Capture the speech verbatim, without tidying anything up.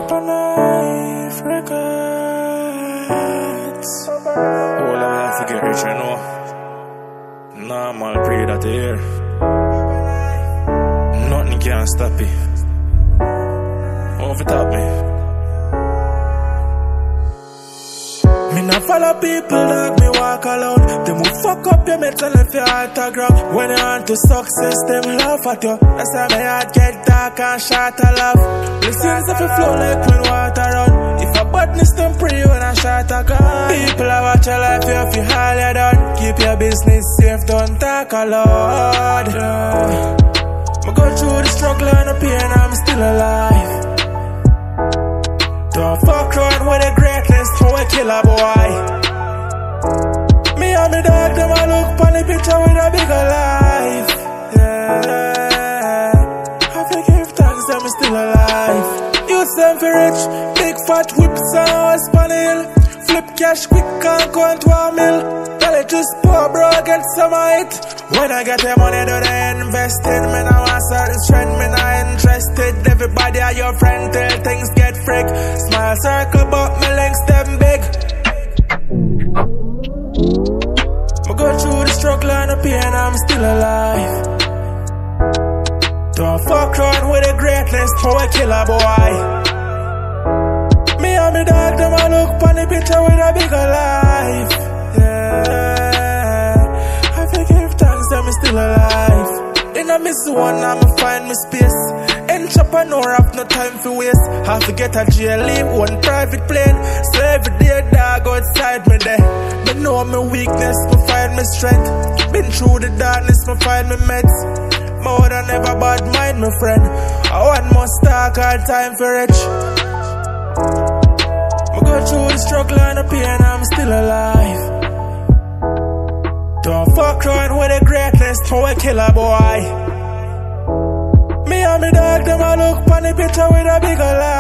Knife Records. Oh, let me forget rich, you know. Normal breed at the air. Nothing can stop it. Over top me. Me not follow people, dog, me walk alone. Them who fuck up your mental and your heart to ground. When you on to success, them laugh at you. That's why my heart get dark and short of love. Blessings if you flow like when water run. If a badness, them pray when I shot a gun. People are watch your life, you feel all you done. Keep your business safe, don't talk a lot. Yeah. I go through the struggle and the pain, I'm still alive. Don't fuck around with the greatness, throw a killer boy. Me and me dog, them a look on the picture with a bigger life. Yeah, I think if thanks, them still alive. Use them for rich, big fat whips and horse panel. Flip cash quick and go into a mill. Tell it just poor bro, get some of it. When I get the money, do they invest in me? Now I certain strength, me not interested. Everybody are your friend till things get freak. Small circle, but my lengths them big. I go through the struggle and the pain, I'm still alive. Don't fuck around with the greatness, throw a killer boy. Me and me dog, them a look on the picture with a bigger life. Yeah, I forgive thanks, them still alive. In a miss one, I'ma find my space. Entrepreneur have no time for waste. Have to get a jail, leave one private plane. So every day, dog outside me there. Me know my weakness, me find my strength. Been through the darkness, me find my meds. More than ever bad mind, my friend. I want more stock, all time for rich. I go through the struggle and the pain, I'm still alive. Don't fuck around with the greatness, throw a killer boy. Me and me dog, them a look on the picture with a bigger life.